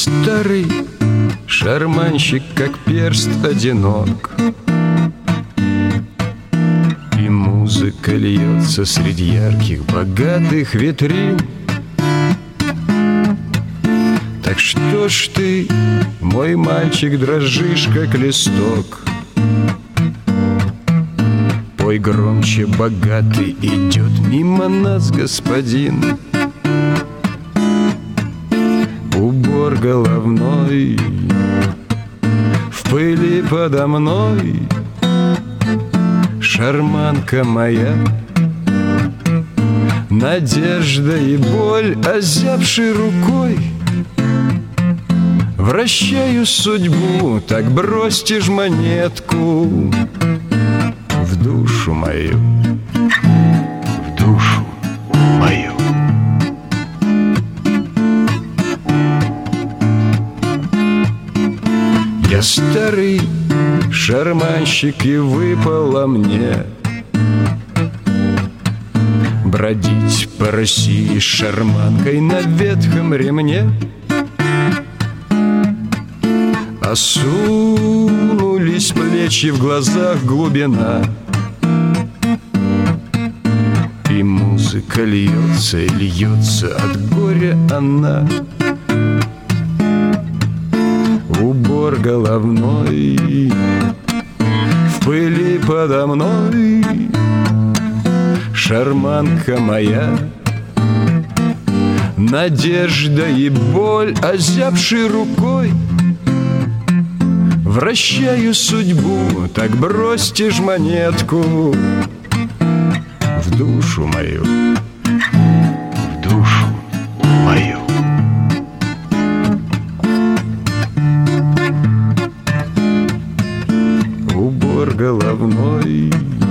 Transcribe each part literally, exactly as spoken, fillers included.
старый шарманщик, как перст одинок, и музыка льется среди ярких, богатых витрин. Так что ж ты, мой мальчик, дрожишь, как листок? Пой громче, богатый идет мимо нас господин. Убор головной в пыли подо мной, шарманка моя, надежда и боль, озябшей рукой вращаю судьбу, так бросьте ж монетку в душу мою, в душу мою. Я старый шарманщик, и выпало мне бродить по России с шарманкой на ветхом ремне. Осунулись плечи, в глазах глубина, и музыка льется и льется от горя она. Убор головной в пыли подо мной, шарманка моя, надежда и боль, озябшей рукой вращаю судьбу, так бросьте ж монетку в душу мою, в душу мою. Убор головной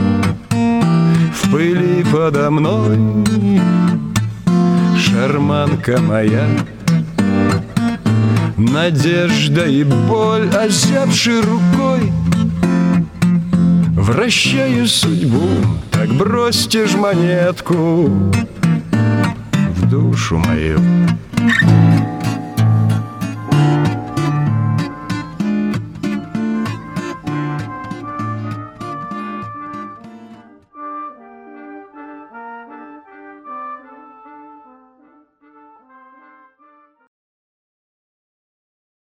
в пыли подо мной, шарманка моя, надежда и боль, озябшей рукой вращаю судьбу, так бросьте ж монетку в душу мою.